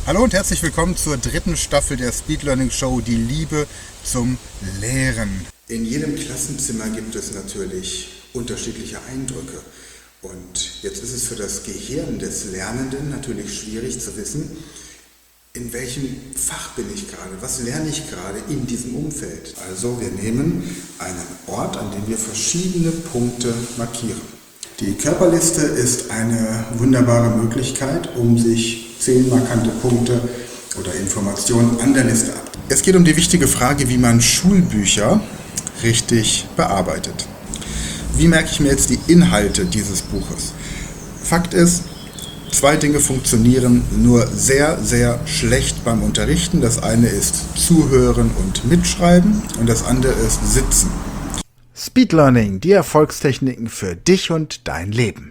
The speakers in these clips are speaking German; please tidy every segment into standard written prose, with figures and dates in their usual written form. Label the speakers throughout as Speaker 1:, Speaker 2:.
Speaker 1: Hallo und herzlich willkommen zur dritten Staffel der Speed Learning Show, die Liebe zum Lehren. In jedem Klassenzimmer gibt es natürlich unterschiedliche Eindrücke. Und jetzt ist es für das Gehirn des Lernenden natürlich schwierig zu wissen, in welchem Fach bin ich gerade, was lerne ich gerade in diesem Umfeld. Also wir nehmen einen Ort, an dem wir verschiedene Punkte markieren. Die Körperliste ist eine wunderbare Möglichkeit, um sich 10 markante Punkte oder Informationen an der Liste ab. Es geht um die wichtige Frage, wie man Schulbücher richtig bearbeitet. Wie merke ich mir jetzt die Inhalte dieses Buches? Fakt ist, 2 Dinge funktionieren nur sehr, sehr schlecht beim Unterrichten. Das eine ist Zuhören und Mitschreiben und das andere ist Sitzen. Speed Learning, die Erfolgstechniken für dich und dein Leben.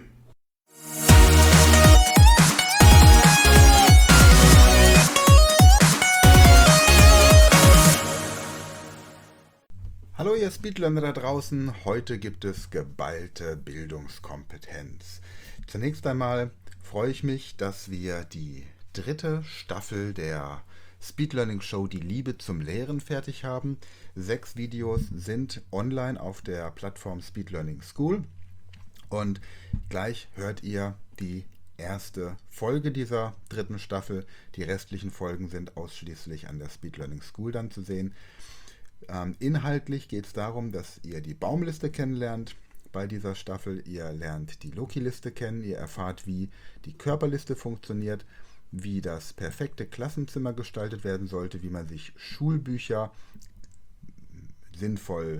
Speaker 1: Hallo ihr Speedlearner da draußen, heute gibt es geballte Bildungskompetenz. Zunächst einmal freue ich mich, dass wir die dritte Staffel der Speed Learning Show Die Liebe zum Lehren fertig haben. 6 Videos sind online auf der Plattform Speed Learning School und gleich hört ihr die erste Folge dieser dritten Staffel. Die restlichen Folgen sind ausschließlich an der Speed Learning School dann zu sehen. Inhaltlich geht es darum, dass ihr die Baumliste kennenlernt bei dieser Staffel. Ihr lernt die Loki-Liste kennen, ihr erfahrt, wie die Körperliste funktioniert, wie das perfekte Klassenzimmer gestaltet werden sollte, wie man sich Schulbücher sinnvoll,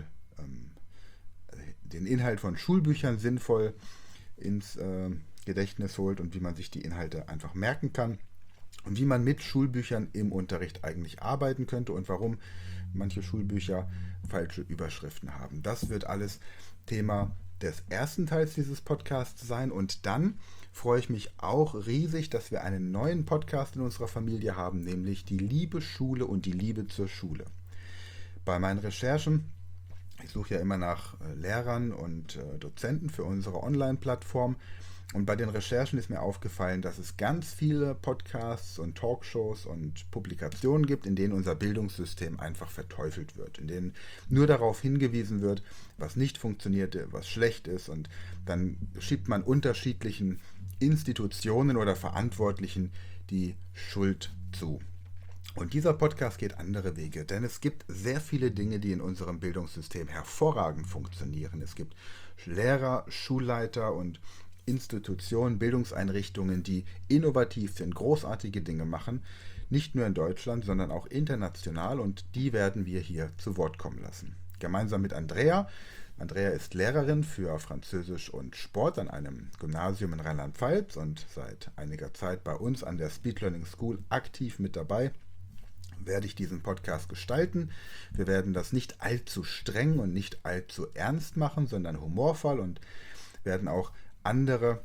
Speaker 1: den Inhalt von Schulbüchern sinnvoll ins Gedächtnis holt und wie man sich die Inhalte einfach merken kann. Und wie man mit Schulbüchern im Unterricht eigentlich arbeiten könnte und warum manche Schulbücher falsche Überschriften haben. Das wird alles Thema des ersten Teils dieses Podcasts sein. Und dann freue ich mich auch riesig, dass wir einen neuen Podcast in unserer Familie haben, nämlich die Liebe Schule und die Liebe zur Schule. Bei meinen Recherchen, ich suche ja immer nach Lehrern und Dozenten für unsere Online-Plattform. Und bei den Recherchen ist mir aufgefallen, dass es ganz viele Podcasts und Talkshows und Publikationen gibt, in denen unser Bildungssystem einfach verteufelt wird, in denen nur darauf hingewiesen wird, was nicht funktioniert, was schlecht ist, und dann schiebt man unterschiedlichen Institutionen oder Verantwortlichen die Schuld zu. Und dieser Podcast geht andere Wege, denn es gibt sehr viele Dinge, die in unserem Bildungssystem hervorragend funktionieren. Es gibt Lehrer, Schulleiter und Institutionen, Bildungseinrichtungen, die innovativ sind, großartige Dinge machen, nicht nur in Deutschland, sondern auch international, und die werden wir hier zu Wort kommen lassen. Gemeinsam mit Andrea. Andrea ist Lehrerin für Französisch und Sport an einem Gymnasium in Rheinland-Pfalz und seit einiger Zeit bei uns an der Speed Learning School aktiv mit dabei. Werde ich diesen Podcast gestalten. Wir werden das nicht allzu streng und nicht allzu ernst machen, sondern humorvoll, und werden auch andere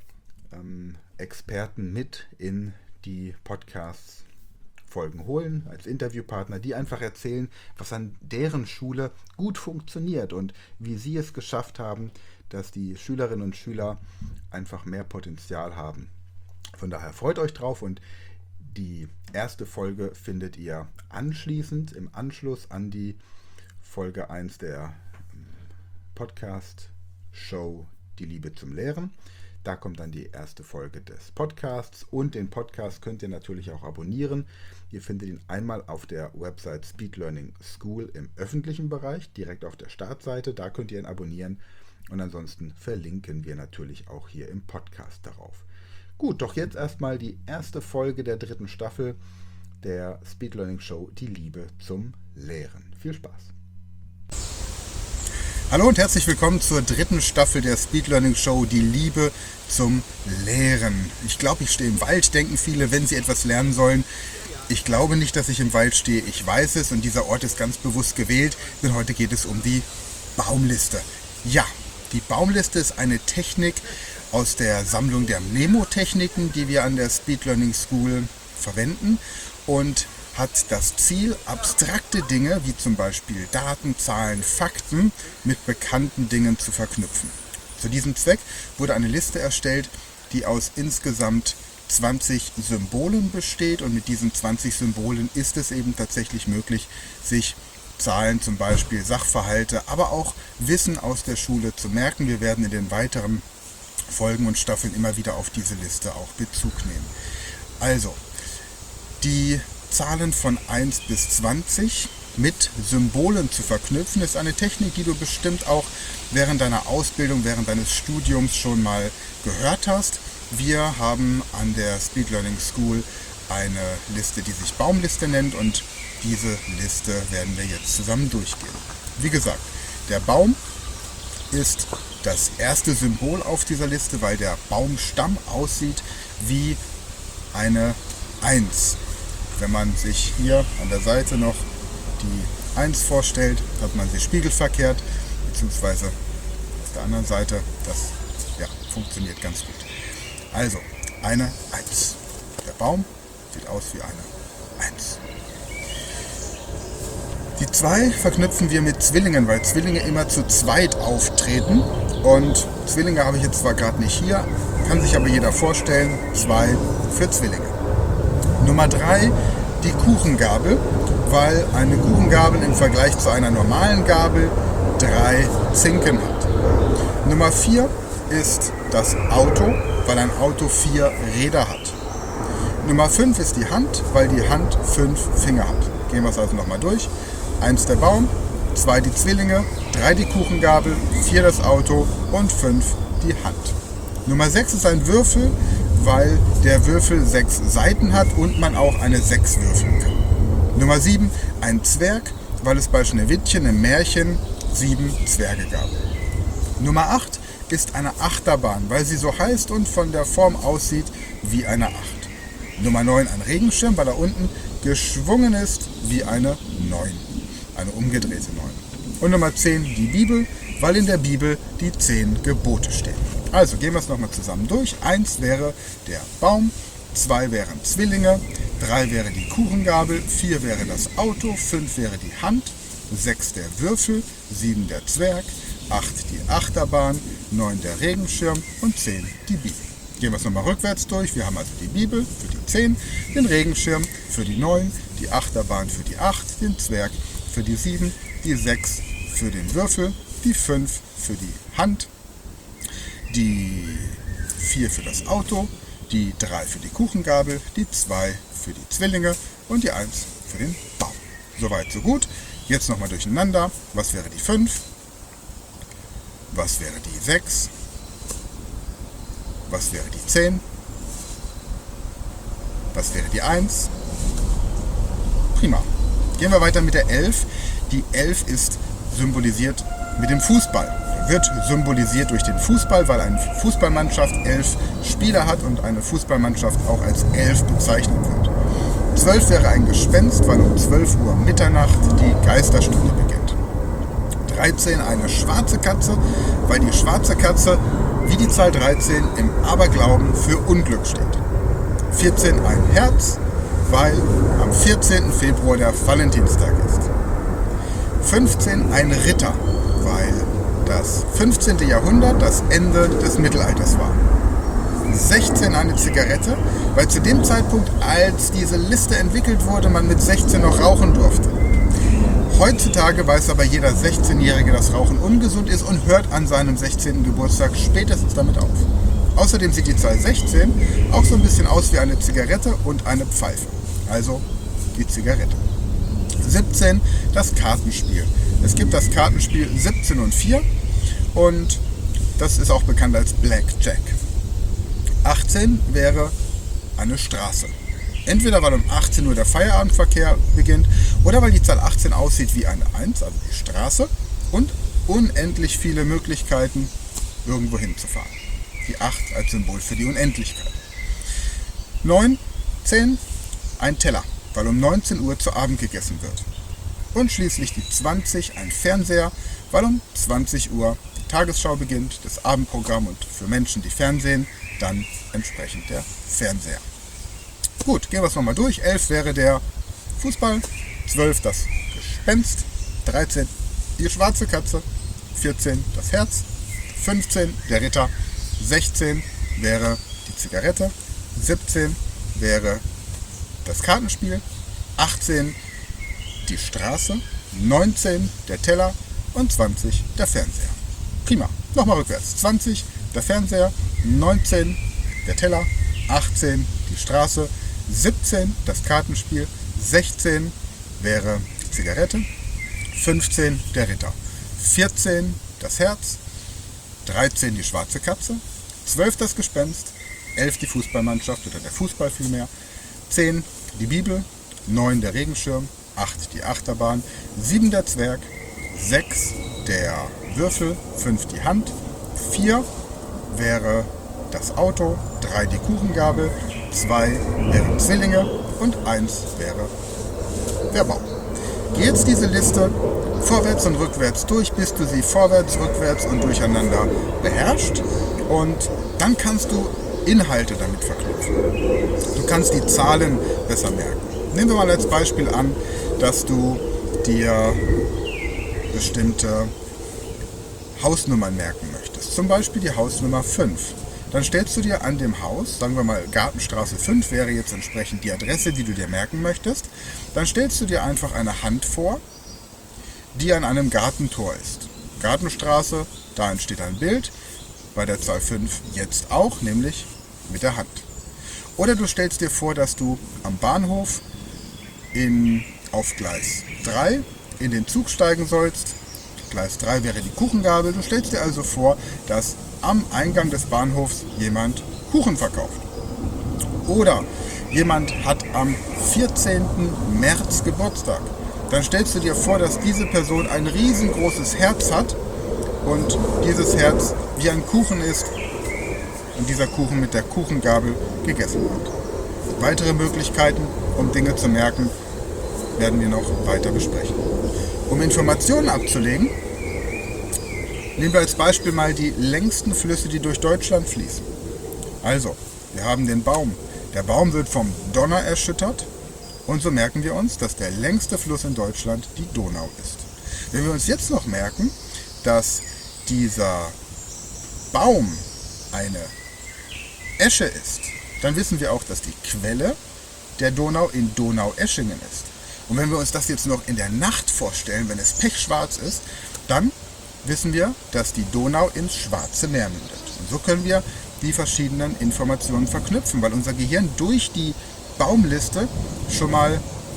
Speaker 1: Experten mit in die Podcast-Folgen holen, als Interviewpartner, die einfach erzählen, was an deren Schule gut funktioniert und wie sie es geschafft haben, dass die Schülerinnen und Schüler einfach mehr Potenzial haben. Von daher freut euch drauf, und die erste Folge findet ihr anschließend, im Anschluss an die Folge 1 der Podcast-Show Die Liebe zum Lehren. Da kommt dann die erste Folge des Podcasts, und den Podcast könnt ihr natürlich auch abonnieren. Ihr findet ihn einmal auf der Website Speed Learning School im öffentlichen Bereich, direkt auf der Startseite. Da könnt ihr ihn abonnieren, und ansonsten verlinken wir natürlich auch hier im Podcast darauf. Gut, doch jetzt erstmal die erste Folge der dritten Staffel der Speed Learning Show Die Liebe zum Lehren. Viel Spaß! Hallo und herzlich willkommen zur dritten Staffel der Speed Learning Show Die Liebe zum Lehren. Ich glaube, ich stehe im Wald, denken viele, wenn sie etwas lernen sollen. Ich glaube nicht, dass ich im Wald stehe, ich weiß es, und dieser Ort ist ganz bewusst gewählt, denn heute geht es um die Baumliste. Ja, die Baumliste ist eine Technik aus der Sammlung der Mnemotechniken, die wir an der Speed Learning School verwenden, und hat das Ziel, abstrakte Dinge wie zum Beispiel Daten, Zahlen, Fakten mit bekannten Dingen zu verknüpfen. Zu diesem Zweck wurde eine Liste erstellt, die aus insgesamt 20 Symbolen besteht, und mit diesen 20 Symbolen ist es eben tatsächlich möglich, sich Zahlen, zum Beispiel Sachverhalte, aber auch Wissen aus der Schule zu merken. Wir werden in den weiteren Folgen und Staffeln immer wieder auf diese Liste auch Bezug nehmen. Also, die Zahlen von 1 bis 20 mit Symbolen zu verknüpfen, ist eine Technik, die du bestimmt auch während deiner Ausbildung, während deines Studiums schon mal gehört hast. Wir haben an der Speed Learning School eine Liste, die sich Baumliste nennt, und diese Liste werden wir jetzt zusammen durchgehen. Wie gesagt, der Baum ist das erste Symbol auf dieser Liste, weil der Baumstamm aussieht wie eine 1. Wenn man sich hier an der Seite noch die 1 vorstellt, hat man sie spiegelverkehrt, beziehungsweise auf der anderen Seite. Das funktioniert ganz gut. Also eine 1. Der Baum sieht aus wie eine 1. Die 2 verknüpfen wir mit Zwillingen, weil Zwillinge immer zu zweit auftreten. Und Zwillinge habe ich jetzt zwar gerade nicht hier, kann sich aber jeder vorstellen. 2 für Zwillinge. Nummer 3, die Kuchengabel, weil eine Kuchengabel im Vergleich zu einer normalen Gabel 3 Zinken hat. Nummer 4 ist das Auto, weil ein Auto 4 Räder hat. Nummer 5 ist die Hand, weil die Hand 5 Finger hat. Gehen wir es also nochmal durch. 1 der Baum, 2 die Zwillinge, 3 die Kuchengabel, 4 das Auto und 5 die Hand. Nummer 6 ist ein Würfel, weil der Würfel 6 Seiten hat und man auch eine 6 würfeln kann. Nummer 7 ein Zwerg, weil es bei Schneewittchen im Märchen 7 Zwerge gab. Nummer 8 ist eine Achterbahn, weil sie so heißt und von der Form aussieht wie eine 8. Nummer 9 ein Regenschirm, weil er unten geschwungen ist wie eine 9. Eine umgedrehte 9. Und Nummer 10 die Bibel, weil in der Bibel die 10 Gebote stehen. Also gehen wir es nochmal zusammen durch. 1 wäre der Baum, 2 wären Zwillinge, 3 wäre die Kuchengabel, 4 wäre das Auto, 5 wäre die Hand, 6 der Würfel, 7 der Zwerg, 8 die Achterbahn, 9 der Regenschirm und 10 die Bibel. Gehen wir es nochmal rückwärts durch. Wir haben also die Bibel für die 10, den Regenschirm für die 9, die Achterbahn für die 8, den Zwerg für die 7, die 6 für den Würfel, die 5 für die Hand, die 4 für das Auto, die 3 für die Kuchengabel, die 2 für die Zwillinge und die 1 für den Baum. Soweit, so gut. Jetzt nochmal durcheinander. Was wäre die 5? Was wäre die 6? Was wäre die 10? Was wäre die 1? Prima. Gehen wir weiter mit der 11. Die 11 ist symbolisiert mit dem Fußball. Wird symbolisiert durch den Fußball, weil eine Fußballmannschaft 11 Spieler hat und eine Fußballmannschaft auch als 11 bezeichnet wird. 12 wäre ein Gespenst, weil um 12 Uhr Mitternacht die Geisterstunde beginnt. 13 eine schwarze Katze, weil die schwarze Katze wie die Zahl 13 im Aberglauben für Unglück steht. 14 ein Herz, weil am 14. Februar der Valentinstag ist. 15 ein Ritter, weil das 15. Jahrhundert das Ende des Mittelalters war. 16 eine Zigarette, weil zu dem Zeitpunkt, als diese Liste entwickelt wurde, man mit 16 noch rauchen durfte. Heutzutage weiß aber jeder 16-Jährige, dass Rauchen ungesund ist und hört an seinem 16. Geburtstag spätestens damit auf. Außerdem sieht die Zahl 16 auch so ein bisschen aus wie eine Zigarette und eine Pfeife. Also die Zigarette. 17 das Kartenspiel. Es gibt das Kartenspiel 17 und 4 und das ist auch bekannt als Blackjack. 18 wäre eine Straße. Entweder weil um 18 Uhr der Feierabendverkehr beginnt oder weil die Zahl 18 aussieht wie eine 1, also die Straße, und unendlich viele Möglichkeiten, irgendwo hinzufahren. Die 8 als Symbol für die Unendlichkeit. 9, 10, ein Teller, weil um 19 Uhr zu Abend gegessen wird. Und schließlich die 20, ein Fernseher, weil um 20 Uhr die Tagesschau beginnt, das Abendprogramm und für Menschen, die Fernsehen, dann entsprechend der Fernseher. Gut, gehen wir es nochmal durch. 11 wäre der Fußball, 12 das Gespenst, 13 die schwarze Katze, 14 das Herz, 15 der Ritter, 16 wäre die Zigarette, 17 wäre das Kartenspiel, 18 die Straße, 19 der Teller und 20 der Fernseher. Prima. Nochmal rückwärts. 20 der Fernseher, 19 der Teller, 18 die Straße, 17 das Kartenspiel, 16 wäre die Zigarette, 15 der Ritter, 14 das Herz, 13 die schwarze Katze, 12 das Gespenst, 11 die Fußballmannschaft oder der Fußball vielmehr, 10 die Bibel, 9 der Regenschirm, 8 die Achterbahn, 7 der Zwerg, 6 der Würfel, 5 die Hand, 4 wäre das Auto, 3 die Kuchengabel, 2 wären Zwillinge und 1 wäre der Baum. Geh jetzt diese Liste vorwärts und rückwärts durch, bis du sie vorwärts, rückwärts und durcheinander beherrschst. Und dann kannst du Inhalte damit verknüpfen. Du kannst die Zahlen besser merken. Nehmen wir mal als Beispiel an, dass du dir bestimmte Hausnummern merken möchtest. Zum Beispiel die Hausnummer 5. Dann stellst du dir an dem Haus, sagen wir mal Gartenstraße 5 wäre jetzt entsprechend die Adresse, die du dir merken möchtest. Dann stellst du dir einfach eine Hand vor, die an einem Gartentor ist. Gartenstraße, da entsteht ein Bild, bei der Zahl 5 jetzt auch, nämlich mit der Hand. Oder du stellst dir vor, dass du am Bahnhof auf Gleis 3 in den Zug steigen sollst. Gleis 3 wäre die Kuchengabel. Du stellst dir also vor, dass am Eingang des Bahnhofs jemand Kuchen verkauft. Oder jemand hat am 14. März Geburtstag. Dann stellst du dir vor, dass diese Person ein riesengroßes Herz hat und dieses Herz wie ein Kuchen ist und dieser Kuchen mit der Kuchengabel gegessen wird. Weitere Möglichkeiten, um Dinge zu merken, werden wir noch weiter besprechen. Um Informationen abzulegen, nehmen wir als Beispiel mal die längsten Flüsse, die durch Deutschland fließen. Also, wir haben den Baum. Der Baum wird vom Donner erschüttert und so merken wir uns, dass der längste Fluss in Deutschland die Donau ist. Wenn wir uns jetzt noch merken, dass dieser Baum eine Esche ist, dann wissen wir auch, dass die Quelle der Donau in Donaueschingen ist. Und wenn wir uns das jetzt noch in der Nacht vorstellen, wenn es pechschwarz ist, dann wissen wir, dass die Donau ins Schwarze Meer mündet. Und so können wir die verschiedenen Informationen verknüpfen, weil unser Gehirn durch die Baumliste schon mal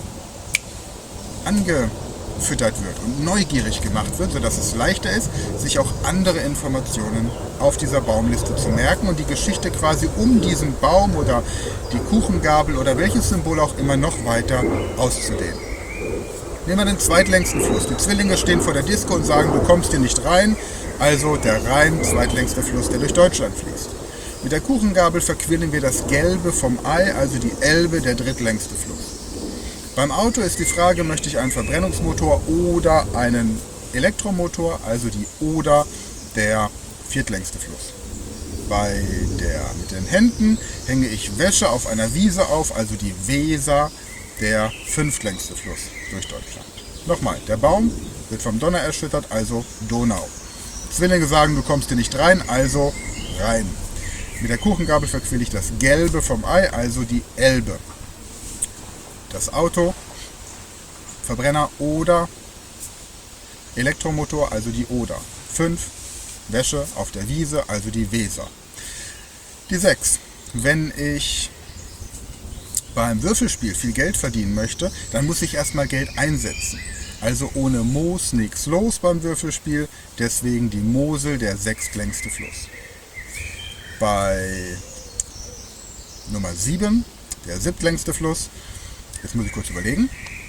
Speaker 1: angefüttert wird und neugierig gemacht wird, sodass es leichter ist, sich auch andere Informationen auf dieser Baumliste zu merken und die Geschichte quasi um diesen Baum oder die Kuchengabel oder welches Symbol auch immer noch weiter auszudehnen. Nehmen wir den zweitlängsten Fluss. Die Zwillinge stehen vor der Disco und sagen, du kommst hier nicht rein, also der Rhein, zweitlängster Fluss, der durch Deutschland fließt. Mit der Kuchengabel verquillen wir das Gelbe vom Ei, also die Elbe, der drittlängste Fluss. Beim Auto ist die Frage, möchte ich einen Verbrennungsmotor oder einen Elektromotor, also die Oder, der viertlängste Fluss. Mit den Händen hänge ich Wäsche auf einer Wiese auf, also die Weser, der fünftlängste Fluss durch Deutschland. Nochmal, der Baum wird vom Donner erschüttert, also Donau. Zwillinge sagen, du kommst hier nicht rein, also Rhein. Mit der Kuchengabel verquille ich das Gelbe vom Ei, also die Elbe. Das Auto, Verbrenner oder Elektromotor, also die Oder. 5, Wäsche auf der Wiese, also die Weser. Die 6. Wenn ich beim Würfelspiel viel Geld verdienen möchte, dann muss ich erstmal Geld einsetzen. Also ohne Moos nichts los beim Würfelspiel, deswegen die Mosel, der sechstlängste Fluss. Bei Nummer 7, der siebtlängste Fluss, jetzt muss ich kurz überlegen.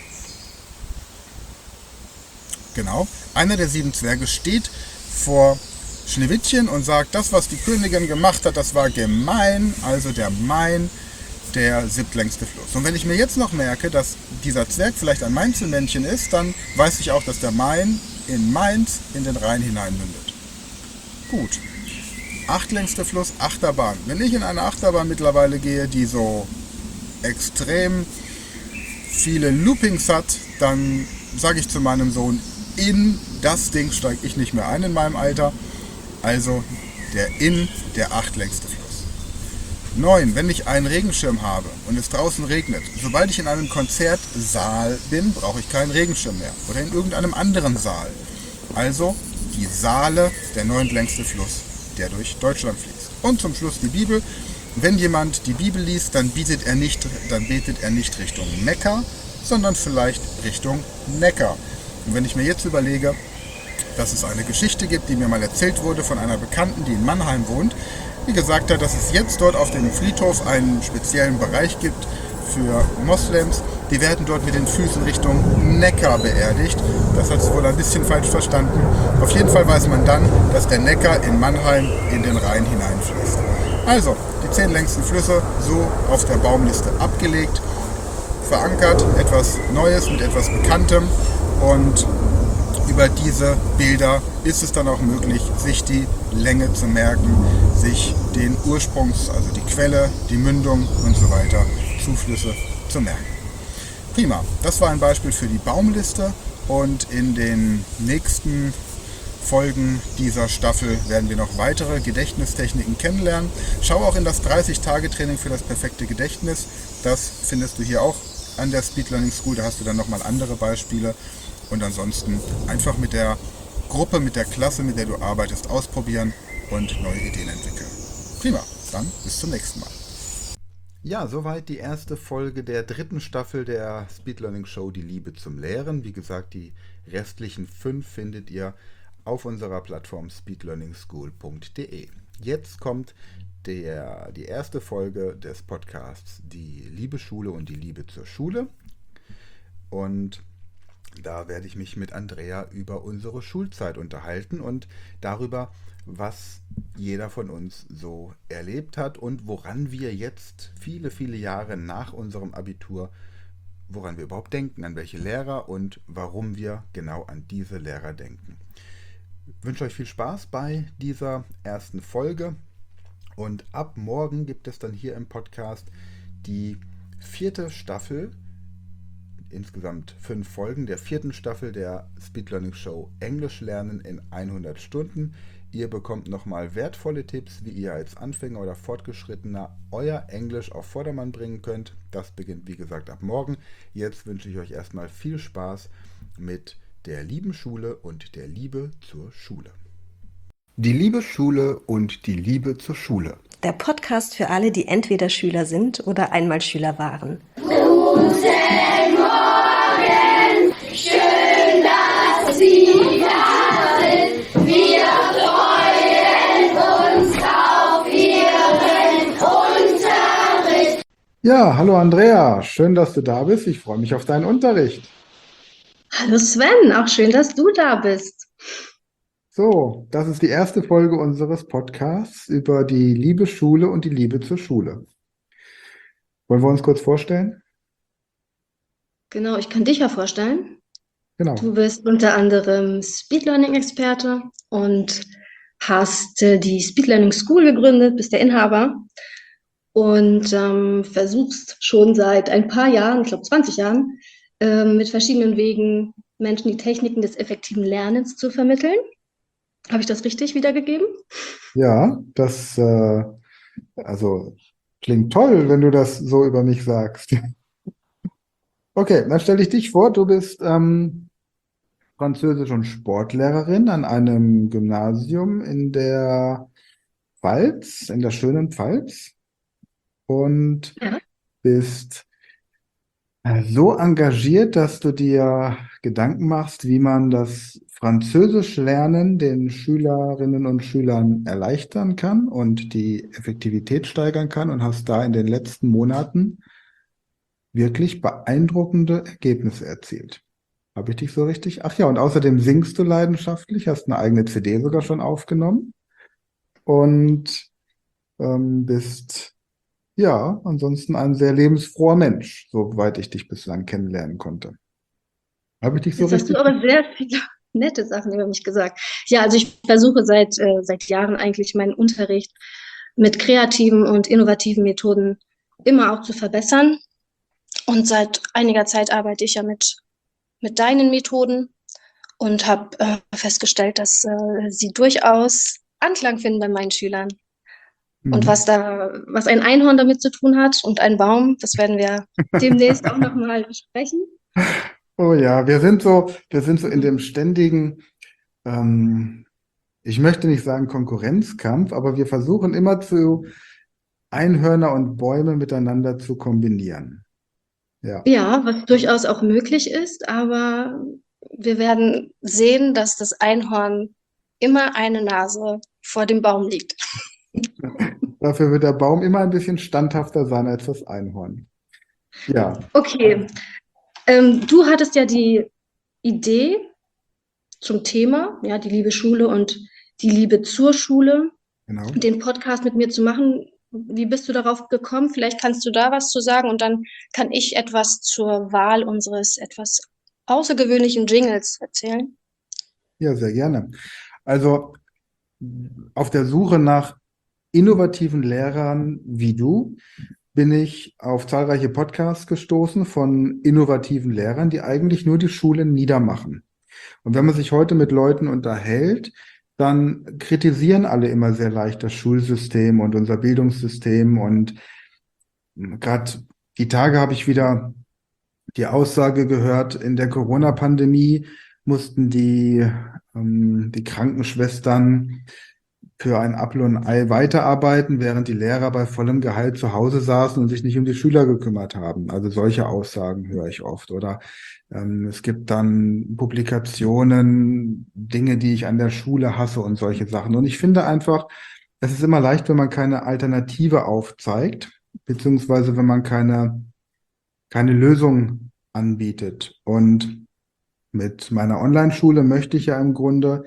Speaker 1: Genau, einer der 7 Zwerge steht vor Schneewittchen und sagt, das, was die Königin gemacht hat, das war gemein, also der Main, der siebtlängste Fluss. Und wenn ich mir jetzt noch merke, dass dieser Zwerg vielleicht ein Mainzelmännchen ist, dann weiß ich auch, dass der Main in Mainz in den Rhein hineinmündet. Gut. 8. Fluss, Achterbahn. Wenn ich in eine Achterbahn mittlerweile gehe, die so extrem viele Loopings hat, dann sage ich zu meinem Sohn, in das Ding steige ich nicht mehr ein in meinem Alter. Also der 8. Fluss. 9. Wenn ich einen Regenschirm habe und es draußen regnet, sobald ich in einem Konzertsaal bin, brauche ich keinen Regenschirm mehr. Oder in irgendeinem anderen Saal. Also die Saale, der neuntlängste Fluss, der durch Deutschland fließt. Und zum Schluss die Bibel. Wenn jemand die Bibel liest, dann betet er nicht Richtung Mekka, sondern vielleicht Richtung Neckar. Und wenn ich mir jetzt überlege, dass es eine Geschichte gibt, die mir mal erzählt wurde von einer Bekannten, die in Mannheim wohnt, die gesagt hat, dass es jetzt dort auf dem Friedhof einen speziellen Bereich gibt für Moslems. Die werden dort mit den Füßen Richtung Neckar beerdigt. Das hat sie wohl ein bisschen falsch verstanden. Auf jeden Fall weiß man dann, dass der Neckar in Mannheim in den Rhein hineinfließt. Also, die 10 längsten Flüsse so auf der Baumliste abgelegt, verankert, etwas Neues mit etwas Bekanntem, und über diese Bilder ist es dann auch möglich, sich die Länge zu merken, sich den Ursprungs-, also die Quelle, die Mündung und so weiter, Zuflüsse zu merken. Prima, das war ein Beispiel für die Baumliste, und in den nächsten Folgen dieser Staffel werden wir noch weitere Gedächtnistechniken kennenlernen. Schau auch in das 30-Tage-Training für das perfekte Gedächtnis. Das findest du hier auch an der Speed Learning School. Da hast du dann nochmal andere Beispiele. Und ansonsten einfach mit der Gruppe, mit der Klasse, mit der du arbeitest, ausprobieren und neue Ideen entwickeln. Prima, dann bis zum nächsten Mal. Ja, soweit die erste Folge der 3. Staffel der Speed Learning Show Die Liebe zum Lehren. Wie gesagt, die restlichen 5 findet ihr auf unserer Plattform speedlearningschool.de. Jetzt kommt die erste Folge des Podcasts Die Liebe Schule und die Liebe zur Schule. Und da werde ich mich mit Andrea über unsere Schulzeit unterhalten und darüber, was jeder von uns so erlebt hat und woran wir jetzt viele, viele Jahre nach unserem Abitur, woran wir überhaupt denken, an welche Lehrer und warum wir genau an diese Lehrer denken. Ich wünsche euch viel Spaß bei dieser ersten Folge, und ab morgen gibt es dann hier im Podcast die 4. Staffel, insgesamt 5 Folgen der 4. Staffel der Speed Learning Show Englisch lernen in 100 Stunden. Ihr bekommt nochmal wertvolle Tipps, wie ihr als Anfänger oder Fortgeschrittener euer Englisch auf Vordermann bringen könnt. Das beginnt wie gesagt ab morgen. Jetzt wünsche ich euch erstmal viel Spaß mit der lieben Schule und der Liebe zur Schule. Die liebe Schule und die Liebe zur Schule.
Speaker 2: Der Podcast für alle, die entweder Schüler sind oder einmal Schüler waren.
Speaker 3: Guten Morgen, schön, dass Sie da sind. Wir freuen uns auf Ihren Unterricht.
Speaker 1: Ja, hallo Andrea, schön, dass du da bist. Ich freue mich auf deinen Unterricht.
Speaker 4: Hallo Sven, auch schön, dass du da bist.
Speaker 1: So, das ist die erste Folge unseres Podcasts über die liebe Schule und die Liebe zur Schule. Wollen wir uns kurz vorstellen?
Speaker 4: Genau, ich kann dich ja vorstellen.
Speaker 1: Genau.
Speaker 4: Du bist unter anderem Speed Learning Experte und hast die Speed Learning School gegründet, bist der Inhaber und versuchst schon seit ein paar Jahren, ich glaube 20 Jahren, mit verschiedenen Wegen Menschen die Techniken des effektiven Lernens zu vermitteln. Habe ich das richtig wiedergegeben?
Speaker 1: Ja, das also klingt toll, wenn du das so über mich sagst. Okay, dann stelle ich dich vor. Du bist Französisch- und Sportlehrerin an einem Gymnasium in der Pfalz, in der schönen Pfalz, und
Speaker 4: Ja.
Speaker 1: bist so engagiert, dass du dir Gedanken machst, wie man das Französisch-Lernen den Schülerinnen und Schülern erleichtern kann und die Effektivität steigern kann, und hast da in den letzten Monaten wirklich beeindruckende Ergebnisse erzielt. Habe ich dich so richtig? Ach ja, und außerdem singst du leidenschaftlich, hast eine eigene CD sogar schon aufgenommen und bist ja ansonsten ein sehr lebensfroher Mensch, soweit ich dich bislang kennenlernen konnte. Habe ich dich so
Speaker 4: Jetzt hast
Speaker 1: richtig?
Speaker 4: du aber sehr viele nette Sachen über mich gesagt. Ja, also ich versuche seit Jahren eigentlich meinen Unterricht mit kreativen und innovativen Methoden immer auch zu verbessern. Und seit einiger Zeit arbeite ich ja mit deinen Methoden und habe festgestellt, dass sie durchaus Anklang finden bei meinen Schülern. Und
Speaker 1: Mhm.
Speaker 4: was ein Einhorn damit zu tun hat und ein Baum, das werden wir demnächst auch nochmal besprechen.
Speaker 1: Oh ja, wir sind so in dem ständigen, ähm, ich möchte nicht sagen Konkurrenzkampf, aber wir versuchen immer Einhörner und Bäume miteinander zu kombinieren. Ja,
Speaker 4: Ja, was durchaus auch möglich ist, aber wir werden sehen, dass das Einhorn immer eine Nase vor dem Baum liegt.
Speaker 1: dafür wird der Baum immer ein bisschen standhafter sein als das Einhorn. Ja,
Speaker 4: Okay, du hattest ja die Idee zum Thema, ja, die liebe Schule und die Liebe zur Schule,
Speaker 1: genau.
Speaker 4: den Podcast mit mir zu machen. Wie bist du darauf gekommen? Vielleicht kannst du da was zu sagen und dann kann ich etwas zur Wahl unseres etwas außergewöhnlichen Jingles erzählen.
Speaker 1: Ja, sehr gerne. Also auf der Suche nach innovativen Lehrern wie du bin ich auf zahlreiche Podcasts gestoßen von innovativen Lehrern, die eigentlich nur die Schule niedermachen. Und wenn man sich heute mit Leuten unterhält, dann kritisieren alle immer sehr leicht das Schulsystem und unser Bildungssystem. Und gerade die Tage habe ich wieder die Aussage gehört, in der Corona-Pandemie mussten die Krankenschwestern für ein Apfel und ein Ei weiterarbeiten, während die Lehrer bei vollem Gehalt zu Hause saßen und sich nicht um die Schüler gekümmert haben. Also solche Aussagen höre ich oft. Oder es gibt dann Publikationen, Dinge, die ich an der Schule hasse und solche Sachen. Und ich finde einfach, es ist immer leicht, wenn man keine Alternative aufzeigt, beziehungsweise wenn man keine Lösung anbietet. Und mit meiner Online-Schule möchte ich ja im Grunde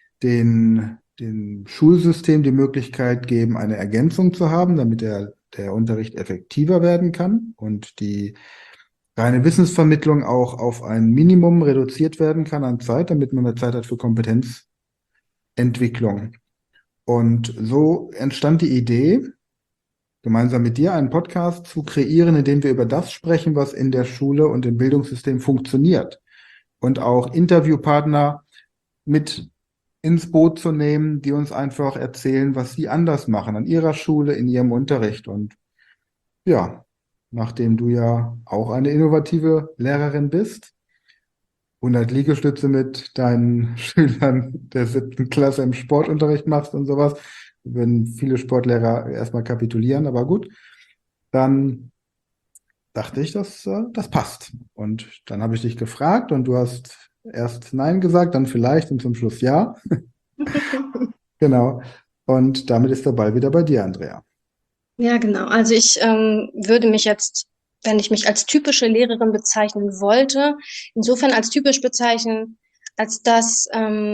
Speaker 1: dem Schulsystem die Möglichkeit geben, eine Ergänzung zu haben, damit der Unterricht effektiver werden kann und die reine Wissensvermittlung auch auf ein Minimum reduziert werden kann an Zeit, damit man mehr Zeit hat für Kompetenzentwicklung. Und so entstand die Idee, gemeinsam mit dir einen Podcast zu kreieren, in dem wir über das sprechen, was in der Schule und im Bildungssystem funktioniert. Und auch Interviewpartner mit ins Boot zu nehmen, die uns einfach erzählen, was sie anders machen an ihrer Schule, in ihrem Unterricht. Und ja, nachdem du ja auch eine innovative Lehrerin bist, 100 Liegestütze mit deinen Schülern der 7. Klasse im Sportunterricht machst und sowas, würden viele Sportlehrer erstmal kapitulieren, aber gut, dann dachte ich, das passt. Und dann habe ich dich gefragt und du hast erst Nein gesagt, dann vielleicht und zum Schluss Ja. Genau. Und damit ist der Ball wieder bei dir, Andrea.
Speaker 4: Ja, genau. Also ich würde mich jetzt, wenn ich mich als typische Lehrerin bezeichnen wollte, insofern als typisch bezeichnen, als dass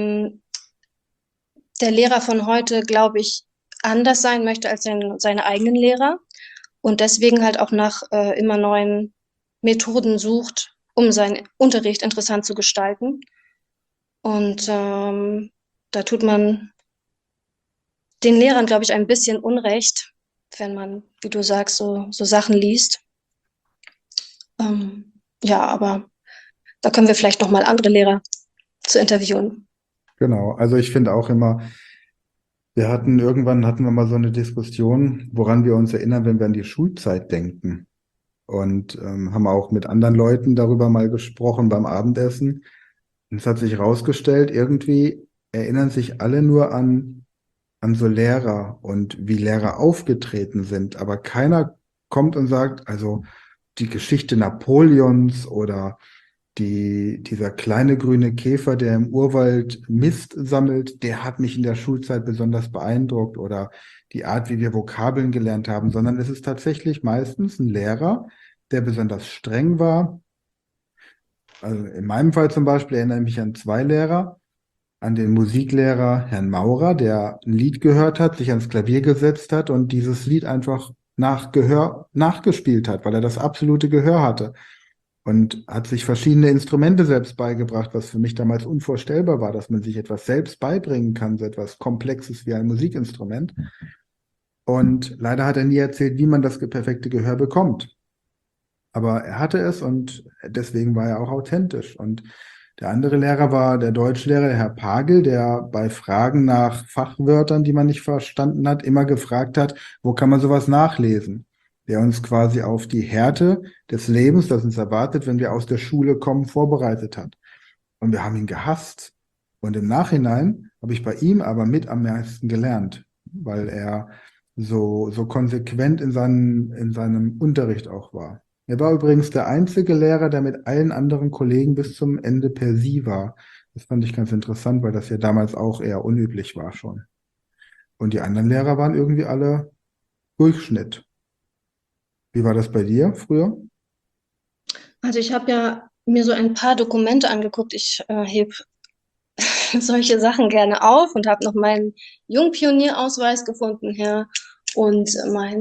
Speaker 4: der Lehrer von heute, glaube ich, anders sein möchte als seine eigenen Lehrer und deswegen halt auch nach immer neuen Methoden sucht, um seinen Unterricht interessant zu gestalten. Und da tut man den Lehrern, glaube ich, ein bisschen Unrecht, wenn man, wie du sagst, so Sachen liest. Ja, aber da können wir vielleicht noch mal andere Lehrer zu interviewen.
Speaker 1: Genau. Also ich finde auch immer, irgendwann hatten wir mal so eine Diskussion, woran wir uns erinnern, wenn wir an die Schulzeit denken. Und haben auch mit anderen Leuten darüber mal gesprochen beim Abendessen. Und es hat sich herausgestellt, irgendwie erinnern sich alle nur an so Lehrer und wie Lehrer aufgetreten sind. Aber keiner kommt und sagt, also die Geschichte Napoleons oder dieser kleine grüne Käfer, der im Urwald Mist sammelt, der hat mich in der Schulzeit besonders beeindruckt oder die Art, wie wir Vokabeln gelernt haben, sondern es ist tatsächlich meistens ein Lehrer, der besonders streng war. Also in meinem Fall zum Beispiel erinnere ich mich an 2 Lehrer, an den Musiklehrer Herrn Maurer, der ein Lied gehört hat, sich ans Klavier gesetzt hat und dieses Lied einfach nach Gehör nachgespielt hat, weil er das absolute Gehör hatte und hat sich verschiedene Instrumente selbst beigebracht, was für mich damals unvorstellbar war, dass man sich etwas selbst beibringen kann, so etwas Komplexes wie ein Musikinstrument. Und leider hat er nie erzählt, wie man das perfekte Gehör bekommt. Aber er hatte es und deswegen war er auch authentisch. Und Der andere Lehrer war der Deutschlehrer, der Herr Pagel, der bei Fragen nach Fachwörtern, die man nicht verstanden hat, immer gefragt hat, wo kann man sowas nachlesen? Der uns quasi auf die Härte des Lebens, das uns erwartet, wenn wir aus der Schule kommen, vorbereitet hat. Und wir haben ihn gehasst. Und im Nachhinein habe ich bei ihm aber mit am meisten gelernt, weil er so konsequent in seinem Unterricht auch war. Er war übrigens der einzige Lehrer, der mit allen anderen Kollegen bis zum Ende per Sie war. Das fand ich ganz interessant, weil das ja damals auch eher unüblich war schon. Und die anderen Lehrer waren irgendwie alle Durchschnitt. Wie war das bei dir früher?
Speaker 4: Also ich habe ja mir so ein paar Dokumente angeguckt. Ich heb solche Sachen gerne auf und habe noch meinen Jungpionierausweis gefunden hier und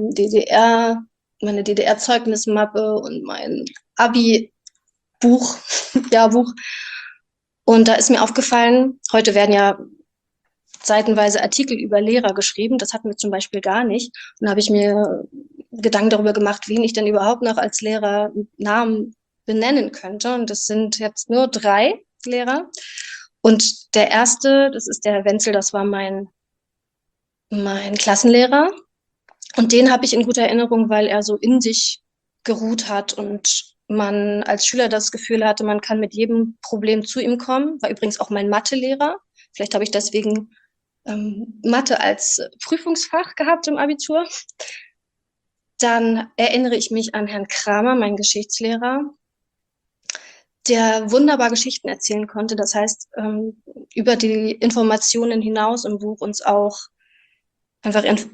Speaker 4: meine DDR-Zeugnismappe und mein Abi-Buch, Jahrbuch. Und da ist mir aufgefallen, heute werden ja seitenweise Artikel über Lehrer geschrieben. Das hatten wir zum Beispiel gar nicht. Und da habe ich mir Gedanken darüber gemacht, wen ich denn überhaupt noch als Lehrer mit Namen benennen könnte. Und das sind jetzt nur 3 Lehrer. Und der erste, das ist der Herr Wenzel, das war mein Klassenlehrer. Und den habe ich in guter Erinnerung, weil er so in sich geruht hat und man als Schüler das Gefühl hatte, man kann mit jedem Problem zu ihm kommen. War übrigens auch mein Mathelehrer. Vielleicht habe ich deswegen Mathe als Prüfungsfach gehabt im Abitur. Dann erinnere ich mich an Herrn Kramer, meinen Geschichtslehrer, der wunderbar Geschichten erzählen konnte. Das heißt, über die Informationen hinaus im Buch uns auch einfach von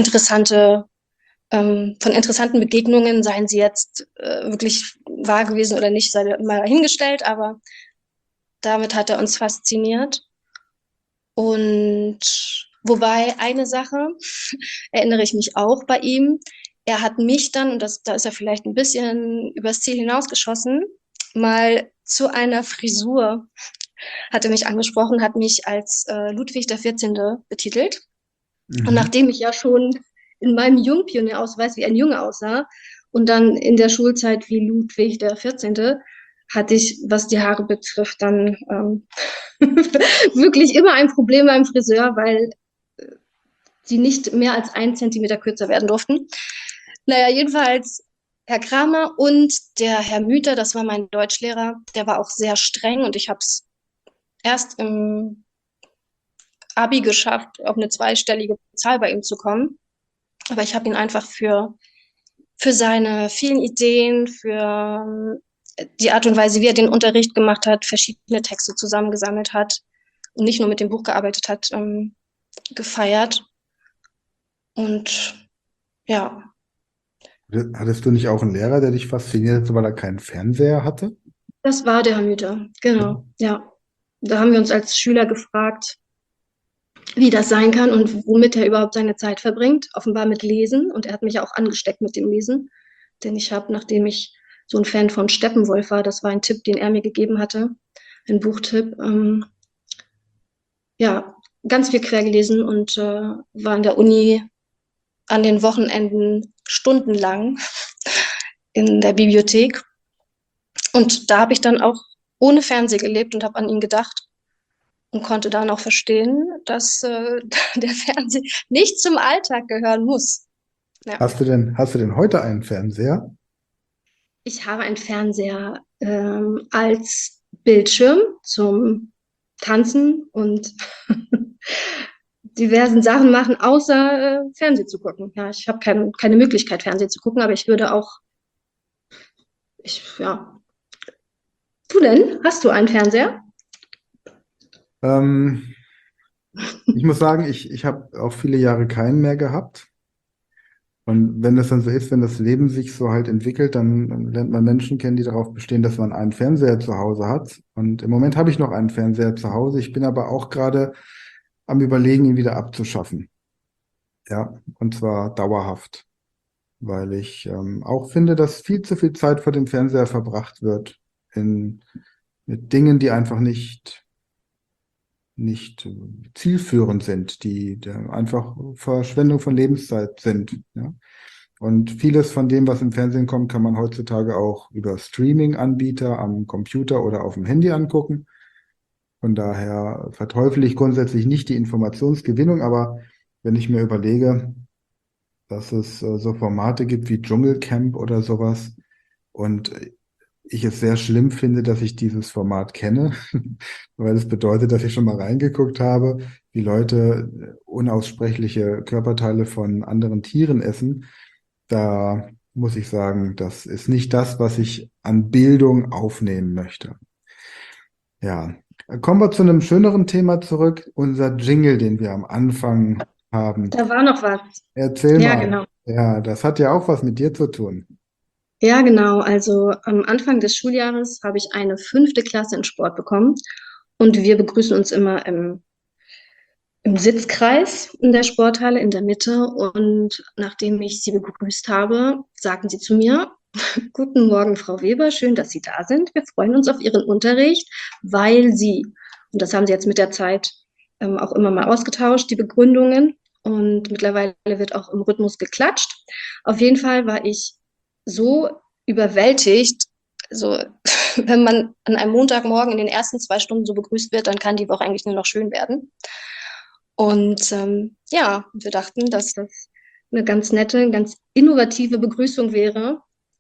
Speaker 4: interessanten Begegnungen, seien sie jetzt wirklich wahr gewesen oder nicht, sei mal hingestellt, aber damit hat er uns fasziniert. Und wobei eine Sache erinnere ich mich auch bei ihm. Er hat mich dann, und da ist er vielleicht ein bisschen übers Ziel hinausgeschossen, mal zu einer Frisur hat er mich angesprochen, hat mich als Ludwig der 14. betitelt. Und nachdem ich ja schon in meinem Jungpionierausweis wie ein Junge aussah und dann in der Schulzeit wie Ludwig der 14., hatte ich, was die Haare betrifft, dann wirklich immer ein Problem beim Friseur, weil sie nicht mehr als 1 Zentimeter kürzer werden durften. Naja, jedenfalls Herr Kramer und der Herr Müther, das war mein Deutschlehrer, der war auch sehr streng und ich habe es erst im Abi geschafft, auf eine 2-stellige Zahl bei ihm zu kommen. Aber ich habe ihn einfach für seine vielen Ideen, für die Art und Weise, wie er den Unterricht gemacht hat, verschiedene Texte zusammengesammelt hat und nicht nur mit dem Buch gearbeitet hat, gefeiert. Und ja.
Speaker 1: Hattest du nicht auch einen Lehrer, der dich fasziniert hat, weil er keinen Fernseher hatte?
Speaker 4: Das war der Herr Müther, genau, ja. Da haben wir uns als Schüler gefragt, wie das sein kann und womit er überhaupt seine Zeit verbringt. Offenbar mit Lesen. Und er hat mich ja auch angesteckt mit dem Lesen. Denn ich habe, nachdem ich so ein Fan von Steppenwolf war, das war ein Tipp, den er mir gegeben hatte, ein Buchtipp, ja, ganz viel quer gelesen und war in der Uni an den Wochenenden stundenlang in der Bibliothek. Und da habe ich dann auch ohne Fernsehen gelebt und habe an ihn gedacht und konnte dann auch verstehen, dass der Fernseher nicht zum Alltag gehören muss. Ja.
Speaker 1: Hast du denn heute einen Fernseher?
Speaker 4: Ich habe einen Fernseher als Bildschirm zum Tanzen und diversen Sachen machen, außer Fernsehen zu gucken. Ja, ich habe keine Möglichkeit, Fernsehen zu gucken, aber ich würde auch, ja. Du denn? Hast du einen Fernseher?
Speaker 1: Ich muss sagen, ich habe auch viele Jahre keinen mehr gehabt. Und wenn das dann so ist, wenn das Leben sich so halt entwickelt, dann lernt man Menschen kennen, die darauf bestehen, dass man einen Fernseher zu Hause hat. Und im Moment habe ich noch einen Fernseher zu Hause. Ich bin aber auch gerade am Überlegen, ihn wieder abzuschaffen. Ja, und zwar dauerhaft. Weil ich auch finde, dass viel zu viel Zeit vor dem Fernseher verbracht wird mit Dingen, die einfach nicht zielführend sind, die einfach Verschwendung von Lebenszeit sind. Ja? Und vieles von dem, was im Fernsehen kommt, kann man heutzutage auch über Streaming-Anbieter am Computer oder auf dem Handy angucken. Von daher verteufel ich grundsätzlich nicht die Informationsgewinnung, aber wenn ich mir überlege, dass es so Formate gibt wie Dschungelcamp oder sowas und ich es sehr schlimm finde, dass ich dieses Format kenne, weil es bedeutet, dass ich schon mal reingeguckt habe, wie Leute unaussprechliche Körperteile von anderen Tieren essen. Da muss ich sagen, das ist nicht das, was ich an Bildung aufnehmen möchte. Ja, kommen wir zu einem schöneren Thema zurück. Unser Jingle, den wir am Anfang haben.
Speaker 4: Da war noch was.
Speaker 1: Erzähl
Speaker 4: Ja,
Speaker 1: mal.
Speaker 4: genau.
Speaker 1: Ja, das hat ja auch was mit dir zu tun.
Speaker 4: Ja, genau. Also am Anfang des Schuljahres habe ich eine 5. Klasse in Sport bekommen und wir begrüßen uns immer im Sitzkreis in der Sporthalle in der Mitte. Und nachdem ich sie begrüßt habe, sagten sie zu mir: Guten Morgen, Frau Weber, schön, dass Sie da sind. Wir freuen uns auf Ihren Unterricht, weil Sie, und das haben sie jetzt mit der Zeit auch immer mal ausgetauscht, die Begründungen. Und mittlerweile wird auch im Rhythmus geklatscht. Auf jeden Fall war ich so überwältigt. Also, wenn man an einem Montagmorgen in den ersten 2 Stunden so begrüßt wird, dann kann die Woche eigentlich nur noch schön werden. Und ja, wir dachten, dass das eine ganz nette, ganz innovative Begrüßung wäre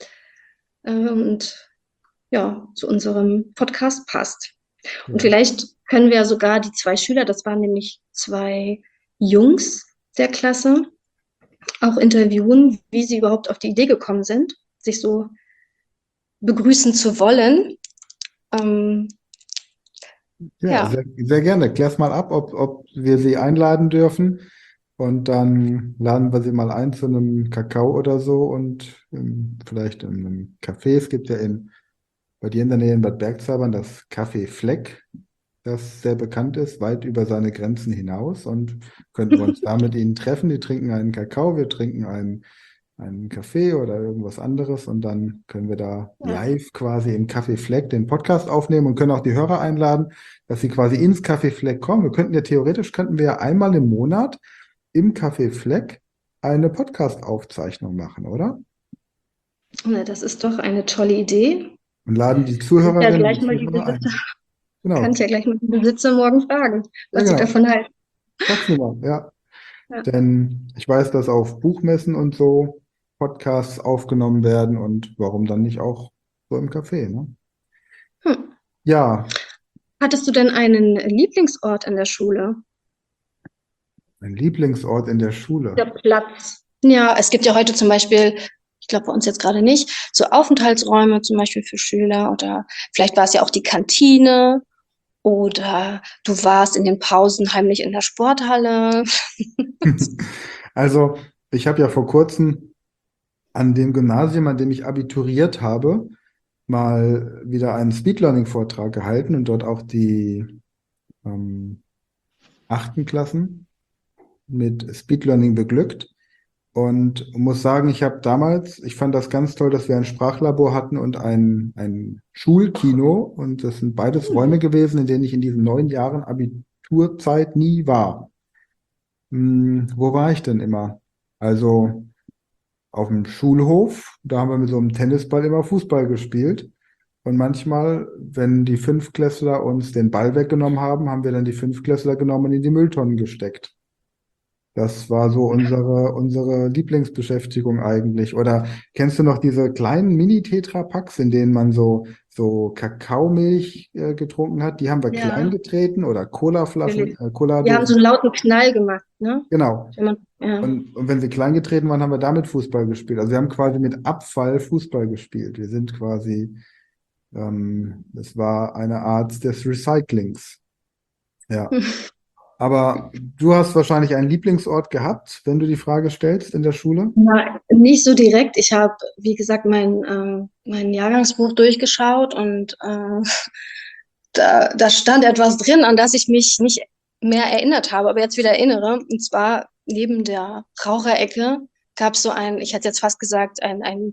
Speaker 4: und ja, zu unserem Podcast passt. Und
Speaker 1: Ja.
Speaker 4: vielleicht können wir sogar die 2 Schüler, das waren nämlich 2 Jungs der Klasse, auch interviewen, wie sie überhaupt auf die Idee gekommen sind, sich so begrüßen zu wollen. Ähm,
Speaker 1: Ja,
Speaker 4: ja,
Speaker 1: sehr, sehr gerne. Klär's mal ab, ob wir sie einladen dürfen. Und dann laden wir sie mal ein zu einem Kakao oder so und vielleicht in einem Café. Es gibt ja bei dir in der Nähe in Bad Bergzabern das Café Fleck, das sehr bekannt ist, weit über seine Grenzen hinaus. Und könnten wir uns da mit ihnen treffen. Die trinken einen Kakao, wir trinken einen Kaffee oder irgendwas anderes. Und dann können wir da
Speaker 4: ja.
Speaker 1: live quasi im Café Fleck den Podcast aufnehmen und können auch die Hörer einladen, dass sie quasi ins Café Fleck kommen. Wir könnten ja theoretisch, könnten wir ja einmal im Monat im Café Fleck eine Podcast-Aufzeichnung machen, oder?
Speaker 4: Na, das ist doch eine tolle Idee.
Speaker 1: Und laden die
Speaker 4: Kann ja
Speaker 1: Zuhörerinnen und
Speaker 4: gleich mal die
Speaker 1: Zuhörer
Speaker 4: Besitzer,
Speaker 1: ein.
Speaker 4: kann
Speaker 1: Genau,
Speaker 4: ja gleich mal die Besitzer morgen fragen,
Speaker 1: ja
Speaker 4: was sie
Speaker 1: genau.
Speaker 4: davon halten.
Speaker 1: Sag's mir mal, ja.
Speaker 4: Ja.
Speaker 1: Denn ich weiß, dass auf Buchmessen und so Podcasts aufgenommen werden und warum dann nicht auch so im Café, ne?
Speaker 4: Hm.
Speaker 1: Ja,
Speaker 4: Hattest du denn einen Lieblingsort in der Schule?
Speaker 1: mein Lieblingsort in der Schule.
Speaker 4: Der Platz. Ja, es gibt ja heute zum Beispiel, ich glaube bei uns jetzt gerade nicht, so Aufenthaltsräume zum Beispiel für Schüler oder vielleicht war es ja auch die Kantine oder du warst in den Pausen heimlich in der Sporthalle.
Speaker 1: Also, ich habe ja vor kurzem an dem Gymnasium, an dem ich abituriert habe, mal wieder einen Speedlearning-Vortrag gehalten und dort auch die 8. Klassen mit Speedlearning beglückt. Und muss sagen, ich fand das ganz toll, dass wir ein Sprachlabor hatten und ein Schulkino. Und das sind beides Räume gewesen, in denen ich in diesen 9 Jahren Abiturzeit nie war. Wo war ich denn immer? Also auf dem Schulhof, da haben wir mit so einem Tennisball immer Fußball gespielt. Und manchmal, wenn die Fünftklässler uns den Ball weggenommen haben, haben wir dann die Fünftklässler genommen und in die Mülltonnen gesteckt. Das war so unsere Lieblingsbeschäftigung eigentlich. Oder kennst du noch diese kleinen Mini-Tetra-Packs, in denen man so Kakaomilch getrunken hat? Die haben wir klein
Speaker 4: Ja,
Speaker 1: getreten oder Colaflaschen,
Speaker 4: natürlich. Wir haben so
Speaker 1: Cola-Dosen.
Speaker 4: einen lauten Knall gemacht, ne?
Speaker 1: Genau.
Speaker 4: Ja.
Speaker 1: Und wenn sie klein getreten waren, haben wir damit Fußball gespielt. Also wir haben quasi mit Abfall Fußball gespielt. Wir sind quasi, es war eine Art des Recyclings. Ja. Aber du hast wahrscheinlich einen Lieblingsort gehabt, wenn du die Frage stellst in der Schule?
Speaker 4: Na, nicht so direkt. Ich habe, wie gesagt, mein Jahrgangsbuch durchgeschaut und da stand etwas drin, an das ich mich nicht mehr erinnert habe, aber jetzt wieder erinnere. Und zwar neben der Raucherecke gab es so ich hätte jetzt fast gesagt, ein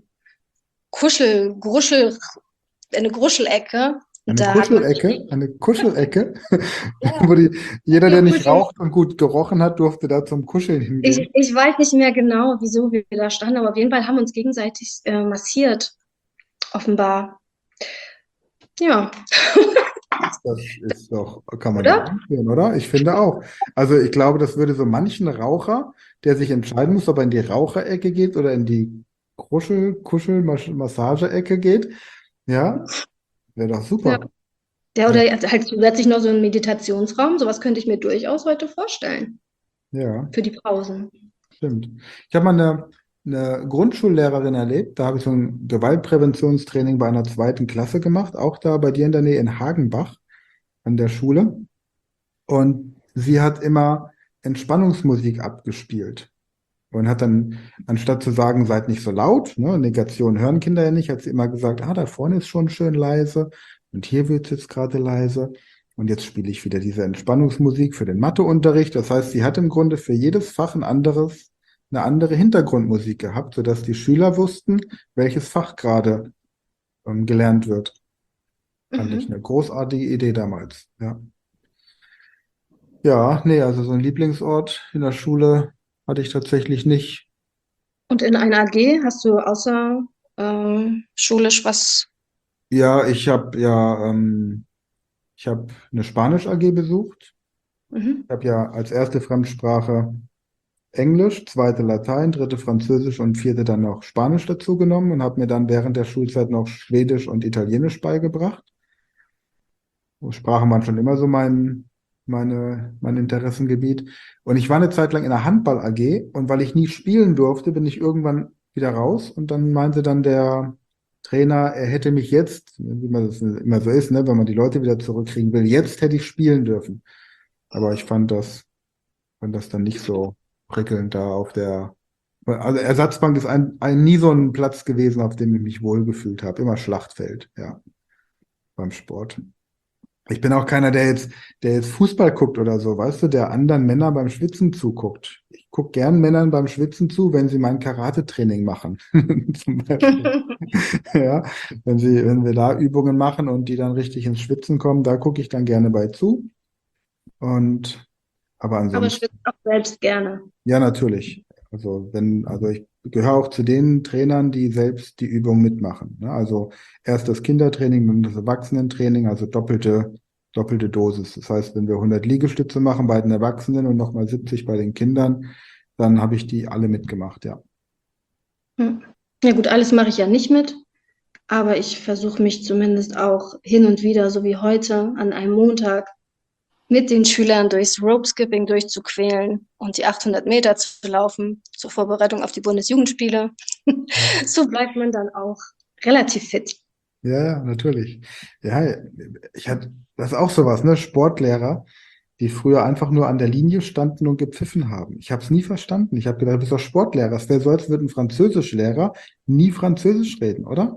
Speaker 4: eine Gruschelecke.
Speaker 1: Eine
Speaker 4: Da hat man
Speaker 1: Kuschelecke, eine Kuschelecke,
Speaker 4: ja,
Speaker 1: wo jeder, der nicht
Speaker 4: Kuschel.
Speaker 1: raucht und gut gerochen hat, durfte da zum Kuscheln hingehen.
Speaker 4: Ich weiß nicht mehr genau, wieso wir da standen, aber auf jeden Fall haben wir uns gegenseitig massiert, offenbar. Ja,
Speaker 1: Das ist doch, kann man
Speaker 4: oder?
Speaker 1: doch einführen, oder? Ich finde auch. Also ich glaube, das würde so manchen Raucher, der sich entscheiden muss, ob er in die Raucherecke geht oder in die Kuschel-Massage-Ecke geht. Ja, wäre doch
Speaker 4: Ja.
Speaker 1: super.
Speaker 4: Ja, oder
Speaker 1: Ja,
Speaker 4: halt zusätzlich noch so einen Meditationsraum. Sowas könnte ich mir durchaus heute vorstellen
Speaker 1: ja,
Speaker 4: für die Pausen.
Speaker 1: stimmt. Ich habe mal eine Grundschullehrerin erlebt, da habe ich so ein Gewaltpräventionstraining bei einer zweiten Klasse gemacht, auch da bei dir in der Nähe in Hagenbach an der Schule. Und sie hat immer Entspannungsmusik abgespielt. Und hat dann, anstatt zu sagen, seid nicht so laut, ne, Negation hören Kinder ja nicht, hat sie immer gesagt, da vorne ist schon schön leise und hier wird es jetzt gerade leise. Und jetzt spiele ich wieder diese Entspannungsmusik für den Matheunterricht. Das heißt, sie hat im Grunde für jedes Fach eine andere Hintergrundmusik gehabt, sodass die Schüler wussten, welches Fach gerade gelernt wird. Fand ich
Speaker 4: Mhm.
Speaker 1: eine großartige Idee damals. Ja. Ja, nee, also so einen Lieblingsort in der Schule hatte ich tatsächlich nicht.
Speaker 4: Und in einer AG hast du außer schulisch was?
Speaker 1: Ja, ich habe eine Spanisch AG besucht.
Speaker 4: Mhm.
Speaker 1: Ich habe ja als erste Fremdsprache Englisch, zweite Latein, dritte Französisch und vierte dann noch Spanisch dazu genommen und habe mir dann während der Schulzeit noch Schwedisch und Italienisch beigebracht. Sprachen waren schon immer so mein Interessengebiet. Und ich war eine Zeit lang in der Handball AG und weil ich nie spielen durfte, bin ich irgendwann wieder raus und dann meinte dann der Trainer, er hätte mich jetzt, wie man das immer so ist, ne, wenn man die Leute wieder zurückkriegen will, jetzt hätte ich spielen dürfen. Aber ich fand das dann nicht so prickelnd da auf der, also Ersatzbank ist nie so ein Platz gewesen, auf dem ich mich wohlgefühlt habe. Immer Schlachtfeld, ja, beim Sport. Ich bin auch keiner, der jetzt Fußball guckt oder so, weißt du, der anderen Männer beim Schwitzen zuguckt. Ich gucke gern Männern beim Schwitzen zu, wenn sie mein Karate-Training machen. Zum Beispiel. Ja, wenn wir da Übungen machen und die dann richtig ins Schwitzen kommen, da gucke ich dann gerne bei zu. Und aber
Speaker 4: Aber ich
Speaker 1: ansonsten,
Speaker 4: würde auch selbst gerne.
Speaker 1: ja, natürlich. Also ich gehöre auch zu den Trainern, die selbst die Übung mitmachen. Ne? Also erst das Kindertraining, dann das Erwachsenentraining, also doppelte Dosis. Das heißt, wenn wir 100 Liegestütze machen bei den Erwachsenen und nochmal 70 bei den Kindern, dann habe ich die alle mitgemacht, ja.
Speaker 4: Hm. Ja gut, alles mache ich ja nicht mit, aber ich versuche mich zumindest auch hin und wieder, so wie heute, an einem Montag mit den Schülern durchs Rope Skipping durchzuquälen und die 800 Meter zu laufen zur Vorbereitung auf die Bundesjugendspiele. So bleibt man dann auch relativ fit.
Speaker 1: Ja, ja, natürlich. Ja, das ist auch sowas, ne? Sportlehrer, die früher einfach nur an der Linie standen und gepfiffen haben. Ich habe es nie verstanden. Ich habe gedacht, du bist doch Sportlehrer. Es wäre so, als würde ein Französischlehrer nie Französisch reden, oder?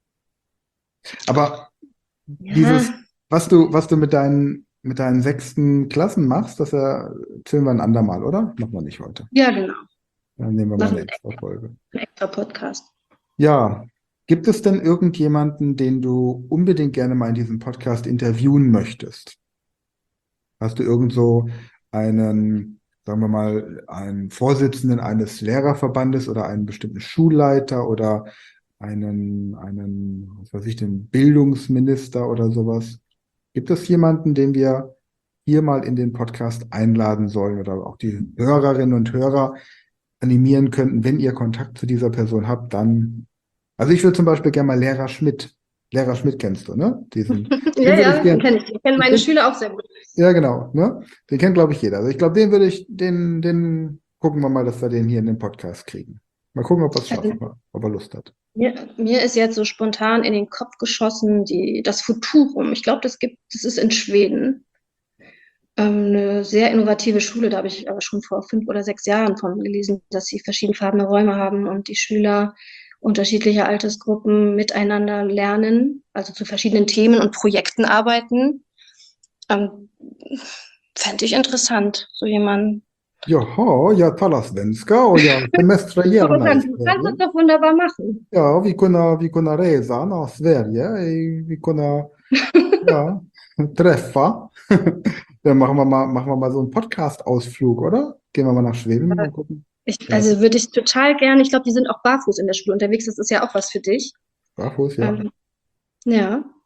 Speaker 1: Aber
Speaker 4: Ja,
Speaker 1: dieses, was du mit deinen sechsten Klassen machst, erzählen wir ein andermal, oder? Machen wir nicht heute.
Speaker 4: ja, genau.
Speaker 1: Dann nehmen wir mal
Speaker 4: Machen
Speaker 1: eine
Speaker 4: wir
Speaker 1: extra Folge.
Speaker 4: einen extra Podcast.
Speaker 1: Ja, gibt es denn irgendjemanden, den du unbedingt gerne mal in diesem Podcast interviewen möchtest? Hast du irgend so einen, sagen wir mal, einen Vorsitzenden eines Lehrerverbandes oder einen bestimmten Schulleiter oder was weiß ich, den Bildungsminister oder sowas? Gibt es jemanden, den wir hier mal in den Podcast einladen sollen oder auch die Hörerinnen und Hörer animieren könnten, wenn ihr Kontakt zu dieser Person habt, dann. Also ich würde zum Beispiel gerne mal Lehrer Schmidt kennst du, ne?
Speaker 4: Ja,
Speaker 1: Den würde ich
Speaker 4: ja, den
Speaker 1: gerne.
Speaker 4: kenne ich. Den kennen meine Schüler auch sehr gut.
Speaker 1: Ja, genau, ne? Den kennt, glaube ich, jeder. Also ich glaube, den gucken wir mal, dass wir den hier in den Podcast kriegen. Mal gucken, ob wir es
Speaker 4: Also
Speaker 1: schaffen, ob er Lust hat.
Speaker 4: mir ist jetzt so spontan in den Kopf geschossen, das Futurum. Ich glaube, das ist in Schweden. Eine sehr innovative Schule, da habe ich aber schon vor 5 oder 6 Jahren von gelesen, dass sie verschiedenfarbene Räume haben und die Schüler unterschiedlicher Altersgruppen miteinander lernen, also zu verschiedenen Themen und Projekten arbeiten. Ähm, Fände ich interessant, so jemanden.
Speaker 1: Jaha, ja, tolla svenska och jag semestrar
Speaker 4: Aber
Speaker 1: gärna i
Speaker 4: du kannst
Speaker 1: Sverige.
Speaker 4: es doch wunderbar machen.
Speaker 1: Ja, vi kunna resa nach Sverige. Vi kunna, ja, träffa. Dann machen wir mal so einen Podcast-Ausflug, oder? Gehen wir mal nach Schweden, mal gucken. Ja,
Speaker 4: Also würde ich total gerne, ich glaube, die sind auch barfuß in der Schule unterwegs, das ist ja auch was für dich.
Speaker 1: barfuß, ja.
Speaker 4: Ähm, ja,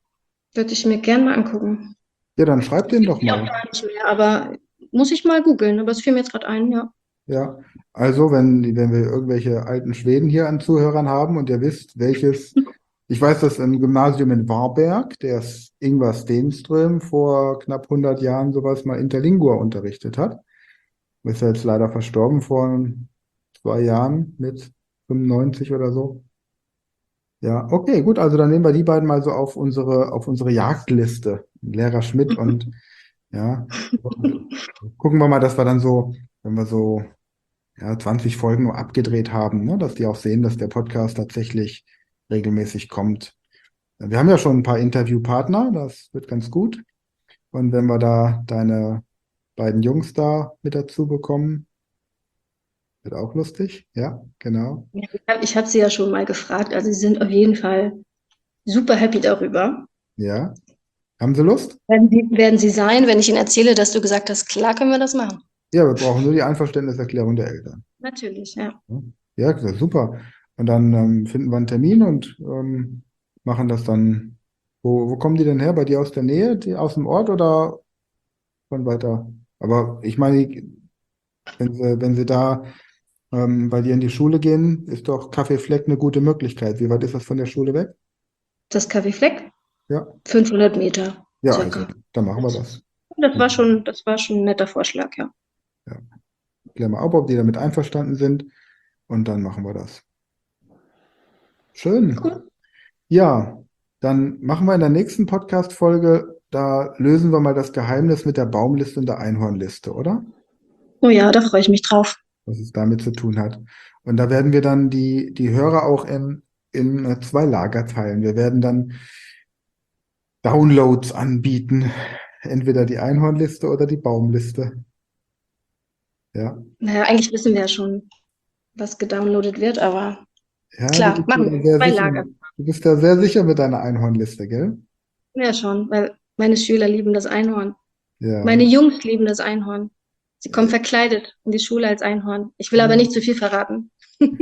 Speaker 4: Würde ich mir gern mal angucken.
Speaker 1: Ja, dann schreib den doch
Speaker 4: Ja, auch
Speaker 1: mal.
Speaker 4: gar nicht mehr, aber muss ich mal googeln. Aber es fiel mir jetzt gerade ein, ja.
Speaker 1: Ja, also wenn wir irgendwelche alten Schweden hier an Zuhörern haben und ihr wisst, welches, ich weiß, dass im Gymnasium in Varberg, der Ingvar Stenström vor knapp 100 Jahren sowas mal Interlingua unterrichtet hat. Ist ja jetzt leider verstorben vor 2 Jahren mit 95 oder so. Ja, okay, gut, also dann nehmen wir die beiden mal so auf unsere Jagdliste. Lehrer Schmidt und ja, gucken wir mal, dass wir dann so, wenn wir so 20 Folgen nur abgedreht haben, ne, dass die auch sehen, dass der Podcast tatsächlich regelmäßig kommt. Wir haben ja schon ein paar Interviewpartner, das wird ganz gut. Und wenn wir da deine beiden Jungs da mit dazu bekommen, wird auch lustig. Ja, genau.
Speaker 4: Ja, ich habe sie ja schon mal gefragt. Also sie sind auf jeden Fall super happy darüber.
Speaker 1: Ja. Haben Sie Lust?
Speaker 4: Werden sie sein, wenn ich ihnen erzähle, dass du gesagt hast, klar können wir das machen.
Speaker 1: Ja, wir brauchen nur die Einverständniserklärung der Eltern.
Speaker 4: Natürlich, ja.
Speaker 1: Ja, das ist super. Und dann finden wir einen Termin und machen das dann. Wo kommen die denn her? Bei dir aus der Nähe, aus dem Ort oder von weiter? Aber ich meine, wenn sie da bei dir in die Schule gehen, ist doch Kaffee Fleck eine gute Möglichkeit. Wie weit ist das von der Schule weg?
Speaker 4: Das Café Fleck,
Speaker 1: Ja,
Speaker 4: 500 Meter
Speaker 1: ja, also,
Speaker 4: circa.
Speaker 1: dann machen wir das.
Speaker 4: Das war schon ein netter Vorschlag, ja.
Speaker 1: Ja. Klären wir ab, ob die damit einverstanden sind und dann machen wir das. Schön.
Speaker 4: Cool.
Speaker 1: Ja, dann machen wir in der nächsten Podcast-Folge, da lösen wir mal das Geheimnis mit der Baumliste und der Einhornliste, oder?
Speaker 4: Oh ja, da freue ich mich drauf.
Speaker 1: Was es damit zu tun hat. Und da werden wir dann die Hörer auch in 2 Lager teilen. Wir werden dann Downloads anbieten. Entweder die Einhornliste oder die Baumliste. Ja.
Speaker 4: Naja, eigentlich wissen wir ja schon, was gedownloadet wird, aber
Speaker 1: Ja,
Speaker 4: klar, machen wir. 2 Lager.
Speaker 1: Du bist da sehr sicher mit deiner Einhornliste, gell?
Speaker 4: Ja, schon, weil meine Schüler lieben das Einhorn.
Speaker 1: Ja.
Speaker 4: Meine Jungs lieben das Einhorn. Sie kommen verkleidet in die Schule als Einhorn. Ich will aber nicht zu viel verraten.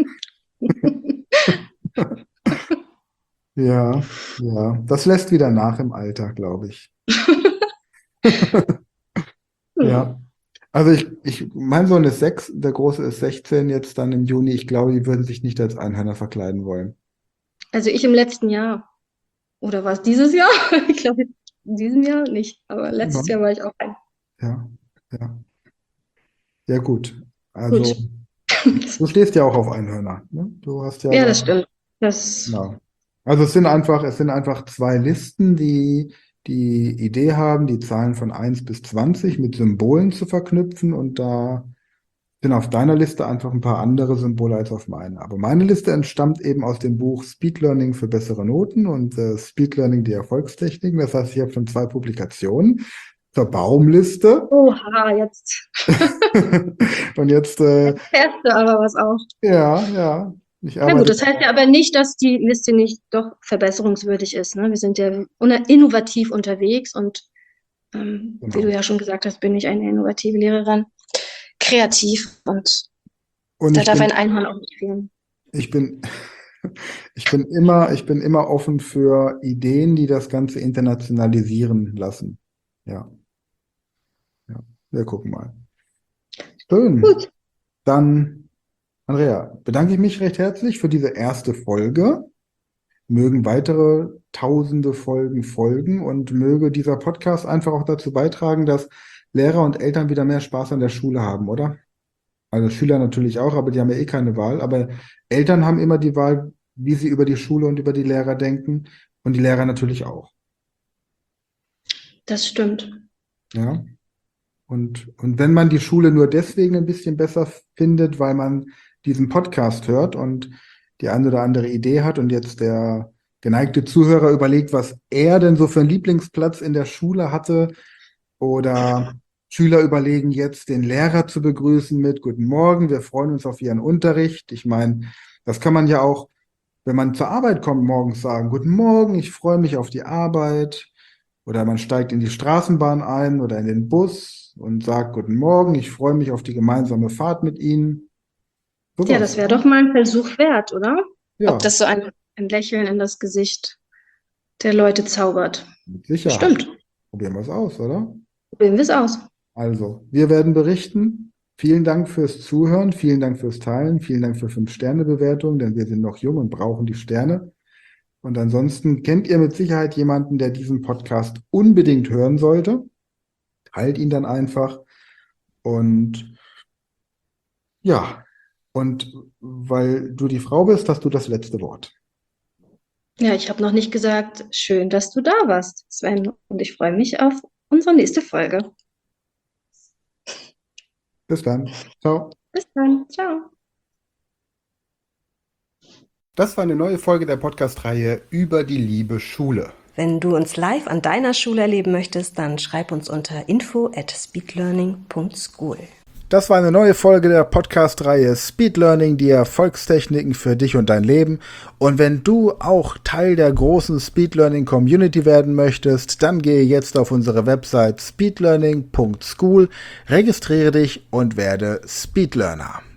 Speaker 1: Ja, ja. Das lässt wieder nach im Alter, glaube ich. Ja. Also mein Sohn ist 6, der Große ist 16, jetzt dann im Juni. Ich glaube, die würden sich nicht als Einhörner verkleiden wollen.
Speaker 4: Also ich im letzten Jahr. Oder war es dieses Jahr? Ich glaube, in diesem Jahr nicht. Aber letztes
Speaker 1: Ja.
Speaker 4: Jahr war ich auch ein.
Speaker 1: Ja, ja. Ja, gut. Also,
Speaker 4: Gut.
Speaker 1: du stehst ja auch auf Einhörner, ne? Du hast ja
Speaker 4: Ja,
Speaker 1: da,
Speaker 4: das stimmt. Das,
Speaker 1: genau. Also es sind einfach 2 Listen, die die Idee haben, die Zahlen von 1 bis 20 mit Symbolen zu verknüpfen und da sind auf deiner Liste einfach ein paar andere Symbole als auf meiner. Aber meine Liste entstammt eben aus dem Buch Speed Learning für bessere Noten und Speed Learning, die Erfolgstechniken. Das heißt, ich habe schon 2 Publikationen zur Baumliste.
Speaker 4: oha, jetzt
Speaker 1: Und jetzt,
Speaker 4: fährst du aber was auf.
Speaker 1: ja, ich
Speaker 4: Na gut,
Speaker 1: arbeite.
Speaker 4: das heißt ja aber nicht, dass die Liste nicht doch verbesserungswürdig ist. Ne? Wir sind ja innovativ unterwegs und wie
Speaker 1: Genau.
Speaker 4: du ja schon gesagt hast, bin ich eine innovative Lehrerin. Kreativ und
Speaker 1: Und
Speaker 4: da
Speaker 1: ich
Speaker 4: darf
Speaker 1: bin,
Speaker 4: ein Einhorn auch nicht fehlen.
Speaker 1: ich bin, ich bin immer offen für Ideen, die das Ganze internationalisieren lassen. Ja, ja, wir gucken mal. Schön.
Speaker 4: Gut.
Speaker 1: Dann, Andrea, bedanke ich mich recht herzlich für diese erste Folge. Mögen weitere tausende Folgen folgen und möge dieser Podcast einfach auch dazu beitragen, dass Lehrer und Eltern wieder mehr Spaß an der Schule haben, oder? Also Schüler natürlich auch, aber die haben ja eh keine Wahl. Aber Eltern haben immer die Wahl, wie sie über die Schule und über die Lehrer denken und die Lehrer natürlich auch.
Speaker 4: Das stimmt.
Speaker 1: Ja. Und wenn man die Schule nur deswegen ein bisschen besser findet, weil man diesen Podcast hört und die eine oder andere Idee hat und jetzt der geneigte Zuhörer überlegt, was er denn so für einen Lieblingsplatz in der Schule hatte, oder Schüler überlegen jetzt, den Lehrer zu begrüßen mit Guten Morgen, wir freuen uns auf Ihren Unterricht. Ich meine, das kann man ja auch, wenn man zur Arbeit kommt, morgens sagen, Guten Morgen, ich freue mich auf die Arbeit. Oder man steigt in die Straßenbahn ein oder in den Bus und sagt Guten Morgen, ich freue mich auf die gemeinsame Fahrt mit Ihnen.
Speaker 4: Ja,
Speaker 1: Sowas.
Speaker 4: das wäre doch mal ein Versuch wert, oder?
Speaker 1: Ja,
Speaker 4: Ob das so ein Lächeln in das Gesicht der Leute zaubert.
Speaker 1: Mit Sicherheit.
Speaker 4: Stimmt.
Speaker 1: Probieren wir es aus, oder?
Speaker 4: Probieren wir es aus.
Speaker 1: Also, wir werden berichten. Vielen Dank fürs Zuhören, vielen Dank fürs Teilen, vielen Dank für 5-Sterne-Bewertungen, denn wir sind noch jung und brauchen die Sterne. Und ansonsten kennt ihr mit Sicherheit jemanden, der diesen Podcast unbedingt hören sollte. Teilt ihn dann einfach. Und ja, und weil du die Frau bist, hast du das letzte Wort.
Speaker 4: Ja, ich habe noch nicht gesagt, schön, dass du da warst, Sven. Und ich freue mich auf unsere nächste Folge.
Speaker 1: Bis dann. Ciao.
Speaker 4: Bis dann. Ciao.
Speaker 1: Das war eine neue Folge der Podcast-Reihe über die liebe Schule.
Speaker 2: Wenn du uns live an deiner Schule erleben möchtest, dann schreib uns unter info@speedlearning.school.
Speaker 1: Das war eine neue Folge der Podcast-Reihe Speed Learning, die Erfolgstechniken für dich und dein Leben. Und wenn du auch Teil der großen Speed Learning Community werden möchtest, dann gehe jetzt auf unsere Website speedlearning.school, registriere dich und werde Speed Learner.